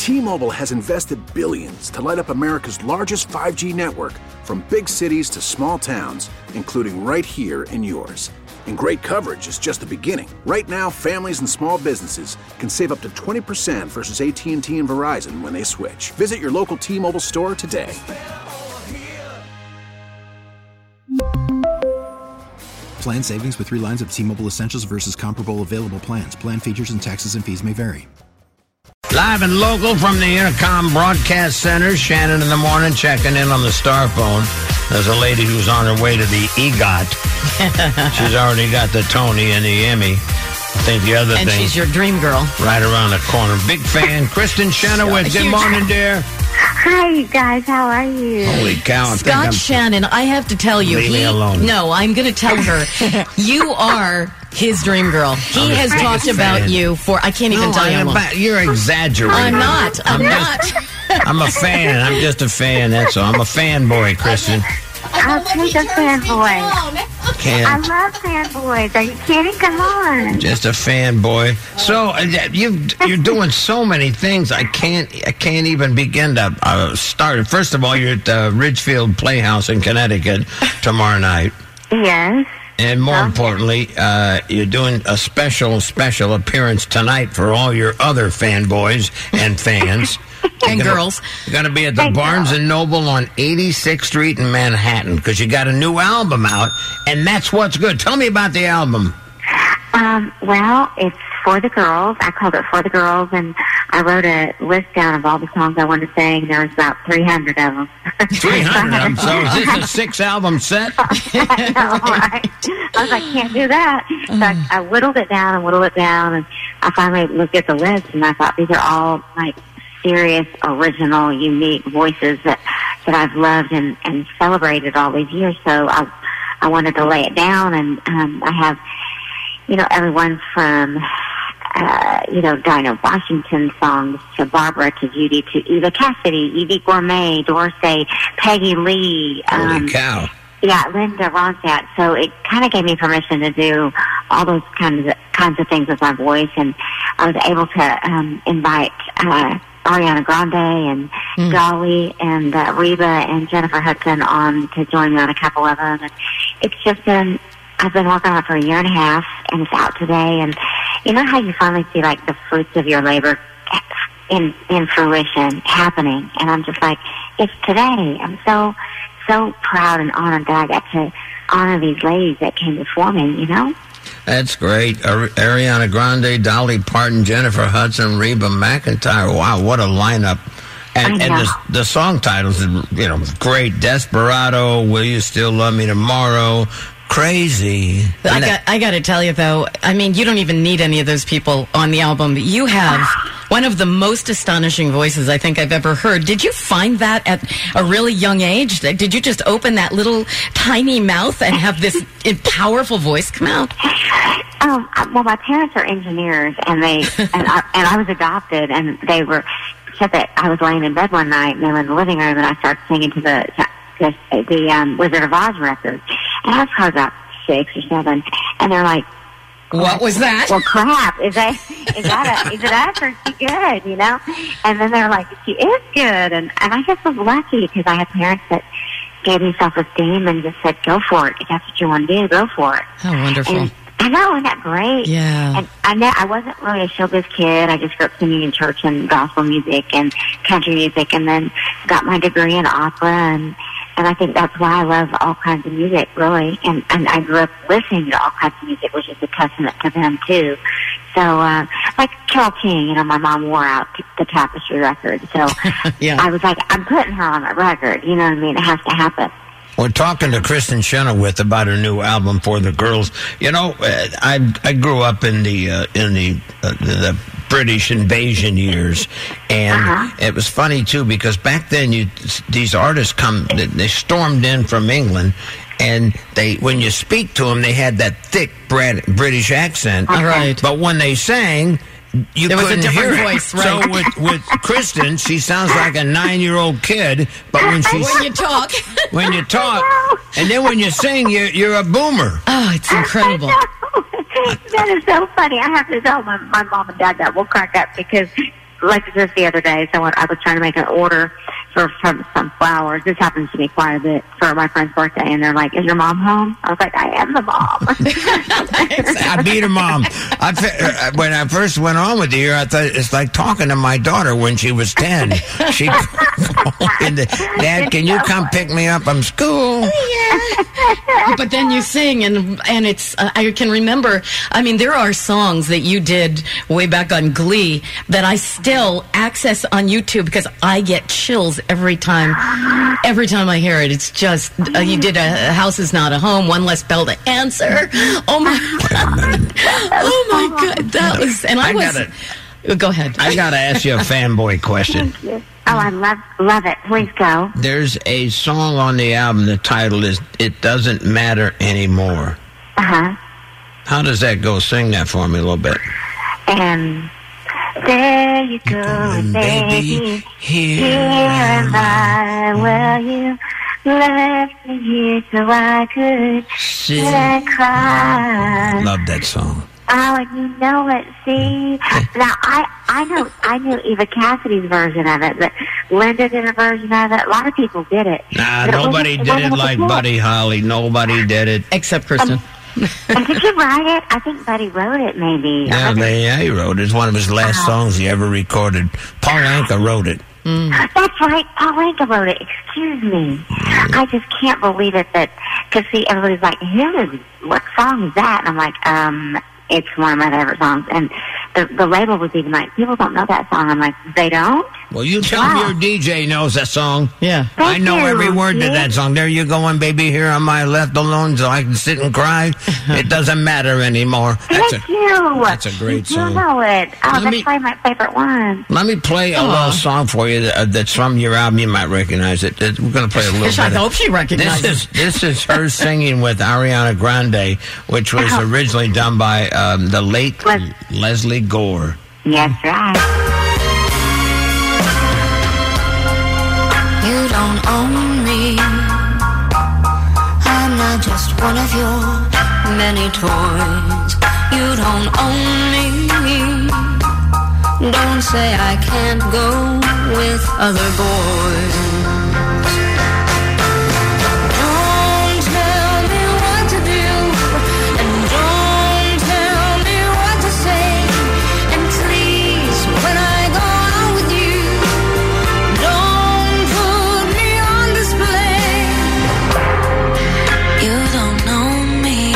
T-Mobile has invested billions to light up America's largest 5G network, from big cities to small towns, including right here in yours. And great coverage is just the beginning. Right now, families and small businesses can save up to 20% versus AT&T and Verizon when they switch. Visit your local T-Mobile store today. Plan savings with 3 lines of T-Mobile Essentials versus comparable available plans. Plan features and taxes and fees may vary. Live and local from the Intercom Broadcast Center, Shannon in the morning checking in on the star phone. There's a lady who's on her way to the EGOT. She's already got the Tony and the Emmy. I think the other thing. And she's your dream girl. Right around the corner. Big fan, Kristen Chenoweth. Good morning, dear. Hi, you guys. How are you? Holy cow. Scott Shannon, I have to tell you. Leave me alone. No, I'm going to tell her. You are his dream girl. He has talked about you for, I can't even tell you how long. You're exaggerating. I'm not. I'm not. I'm a fan. I'm just a fan, that's all. I'm a fanboy, Kristen. I'll take a fanboy. I love fanboys. Are you kidding? Come on. Just a fanboy. So you're doing so many things. I can't even begin to start. First of all, you're at the Ridgefield Playhouse in Connecticut tomorrow night. Yes. And more importantly, you're doing a special appearance tonight for all your other fanboys and fans. And girls. You're going to be at the Barnes & Noble on 86th Street in Manhattan because you got a new album out, and that's what's good. Tell me about the album. Well, it's for the girls. I called it For the Girls, and I wrote a list down of all the songs I wanted to sing. There was about 300 of them. 300 of them? So is this a 6-album set? I know, right? I was like, can't do that. So I whittled it down, and I finally looked at the list, and I thought these are all, like, serious, original, unique voices that I've loved and celebrated all these years. So I wanted to lay it down, and I have, everyone from, Dinah Washington songs to Barbara, to Judy, to Eva Cassidy, Evie Gourmet, Dorsey, Peggy Lee. Holy cow. Yeah, Linda Ronstadt. So it kind of gave me permission to do all those kinds of things with my voice, and I was able to invite Ariana Grande and Dolly and Reba and Jennifer Hudson on to join me on a couple of them. And it's just been, I've been working on it for a year and a half, and it's out today. And you know how you finally see like the fruits of your labor in fruition happening, and I'm just like, it's today. I'm so proud and honored that I got to honor these ladies that came before me, That's great. Ariana Grande, Dolly Parton, Jennifer Hudson, Reba McEntire. Wow, what a lineup. And the song titles are, great. Desperado, Will You Still Love Me Tomorrow, Crazy. I got to tell you, though, I mean, you don't even need any of those people on the album. You have one of the most astonishing voices I think I've ever heard. Did you find that at a really young age? Did you just open that little tiny mouth and have this powerful voice come out? Well, my parents are engineers, and I was adopted, and they said that I was laying in bed one night, and they were in the living room, and I started singing to the Wizard of Oz record, and I was probably about 6 or 7, and they're like, "What was that?" Well, crap! Is it us or is she good? And then they're like, "She is good," and I just was lucky because I had parents that gave me self-esteem and just said, "Go for it. If that's what you want to do, go for it." How wonderful! And I know, isn't that great? Yeah. And I wasn't really a showbiz kid. I just grew up singing in church and gospel music and country music, and then got my degree in opera, and I think that's why I love all kinds of music, really. And I grew up listening to all kinds of music, which is a testament to them, too. So, like Carole King, my mom wore out the Tapestry record. So yeah. I was like, I'm putting her on that record. You know what I mean? It has to happen. We're talking to Kristen Chenoweth about her new album For the Girls. I grew up in the British invasion years, and it was funny too because back then these artists they stormed in from England, and when you speak to them, they had that thick British accent. Right. But when they sang, there was a different voice, right? So with Kristen, she sounds like a 9-year-old kid, but when you talk, and then when you sing, you're a boomer. Oh, it's incredible. That is so funny. I have to tell my mom and dad that. We'll crack up because like just the other day, I was trying to make an order for some flowers. This happens to me quite a bit for my friend's birthday, and they're like, "Is your mom home?" I was like, "I am the mom." I beat her mom. When I first went on with you, I thought it's like talking to my daughter when she was 10. She Dad, can you come pick me up from school? Yeah. But then you sing, and it's, I can remember, I mean, there are songs that you did way back on Glee that I still access on YouTube because I get chills every time I hear it. It's just, you did A House Is Not a Home, One Less Bell to Answer. Oh my God. Oh my God. That was, and go ahead. I got to ask you a fanboy question. Thank you. Oh, I love it. Please go. There's a song on the album, the title is It Doesn't Matter Anymore. Uh-huh. How does that go? Sing that for me a little bit. There you go, baby. Here am I. Well, you left me here so I could sit and cry. Love that song. Oh, and you know it. See, now I knew Eva Cassidy's version of it, but Linda did a version of it. A lot of people did it. Nah, nobody did it like Buddy Holly. Nobody did it except Kristen. And did you write it? I think Buddy wrote it, maybe. Yeah, he wrote it. It's one of his last songs he ever recorded. Paul Anka wrote it. That's right. Paul Anka wrote it. Excuse me. I just can't believe it because see, everybody's like, what song is that? And I'm like, it's one of my favorite songs. And the label was even like, people don't know that song. I'm like, they don't? Well, you tell me your DJ knows that song. Yeah. I know every word to that song. There you going, baby, here on my left alone so I can sit and cry. It doesn't matter anymore. Thank you. That's a great song. You know it. Oh, that's probably my favorite one. Let me play a little song for you that's from your album. You might recognize it. We're going to play a little bit. I hope she recognizes. This is her singing with Ariana Grande, which was originally done by the late Leslie Gore. Yes, right. You don't own me. I'm not just one of your many toys. You don't own me. Don't say I can't go with other boys. Don't tell me what to do, and don't tell me what to say. And please, when I go out with you, don't put me on display. You don't know me.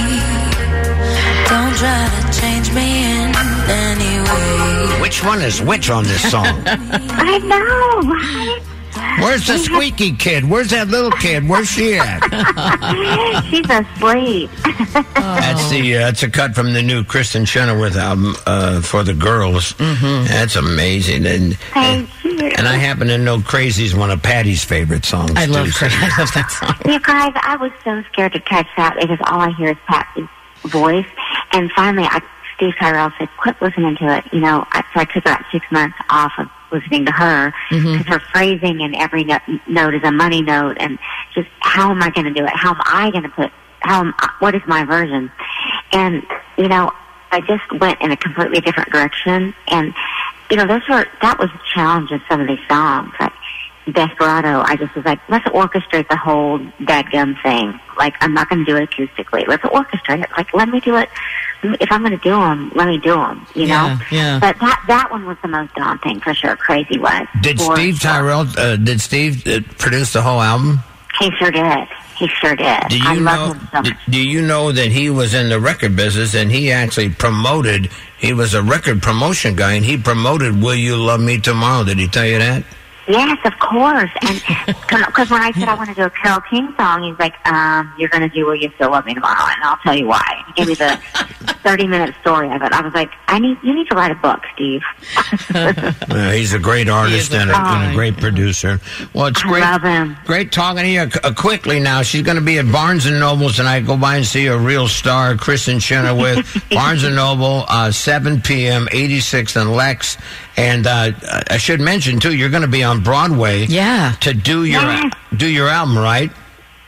Don't try to change me in any way. Which one is which on this song? I know, right? Where's the squeaky kid? Where's that little kid? Where's she at? She's asleep. That's a cut from the new Kristen Chenoweth album for the girls. Mm-hmm. That's amazing. Thank you. And I happen to know Crazy's one of Patty's favorite songs. I love that song. You guys, I was so scared to catch that because all I hear is Patty's voice. And finally, Steve Tyrell said, quit listening to it. You know, so I took about 6 months off of listening to her because her phrasing and every note is a money note, and just how am I going to do it? How am I going to what is my version? And, you know, I just went in a completely different direction. And, you know, that was a challenge of some of these songs. Like Desperado, I just was like, let's orchestrate the whole dadgum thing. Like, I'm not going to do it acoustically. Let's orchestrate it. Like, let me do it. If I'm going to do them, let me do them, you know? Yeah. But that one was the most daunting, for sure. Crazy was. Did Steve Tyrell, produce the whole album? He sure did. He sure did. Do you know that he was in the record business and he actually he was a record promotion guy and he promoted Will You Love Me Tomorrow? Did he tell you that? Yes, of course. And because when I said I want to do a Carole King song, he's like, you're going to do Will You Still Love Me Tomorrow? And I'll tell you why. He gave me the 30-minute story of it. I was like, you need to write a book, Steve. He's a great artist and a great producer. Well, it's great. I love him. Great talking to you. Quickly now, she's going to be at Barnes & Noble tonight. Go by and see a real star, Kristen Chenoweth. Barnes & Noble, 7 p.m., 86th and Lex. And I should mention, too, you're going to be on Broadway to do your album, right?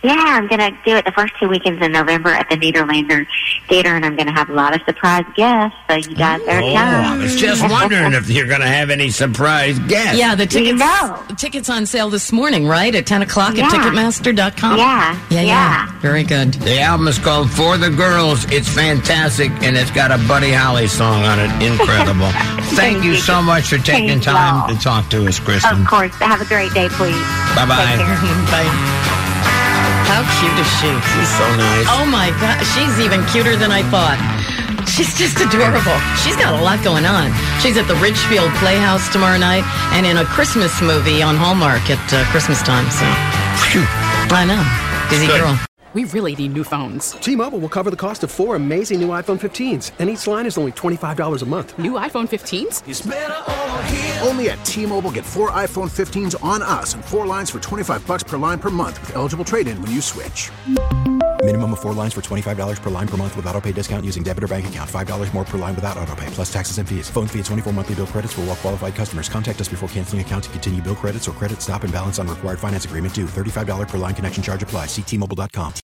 Yeah, I'm going to do it the first 2 weekends in November at the Nederlander Theater, and I'm going to have a lot of surprise guests, so you guys better come. I was just wondering if you're going to have any surprise guests. Yeah, the tickets on sale this morning, right? At 10 o'clock at Ticketmaster.com? Yeah. Very good. The album is called For the Girls. It's fantastic, and it's got a Buddy Holly song on it. Incredible. Thank you so much for taking time to talk to us, Kristen. Of course. Have a great day, please. Bye-bye. Take care. Bye. How cute is she? She's so nice. Oh, my God. She's even cuter than I thought. She's just adorable. She's got a lot going on. She's at the Ridgefield Playhouse tomorrow night and in a Christmas movie on Hallmark at Christmas time. So, I know. Busy girl. We really need new phones. T-Mobile will cover the cost of 4 amazing new iPhone 15s, and each line is only $25 a month. New iPhone 15s? It's better over here. Only at T-Mobile, get 4 iPhone 15s on us and 4 lines for $25 per line per month with eligible trade-in when you switch. Minimum of 4 lines for $25 per line per month with autopay discount using debit or bank account. $5 more per line without autopay, plus taxes and fees. Phone fee at 24 monthly bill credits for well-qualified customers. Contact us before canceling account to continue bill credits or credit stop and balance on required finance agreement due. $35 per line connection charge applies. See T-Mobile.com.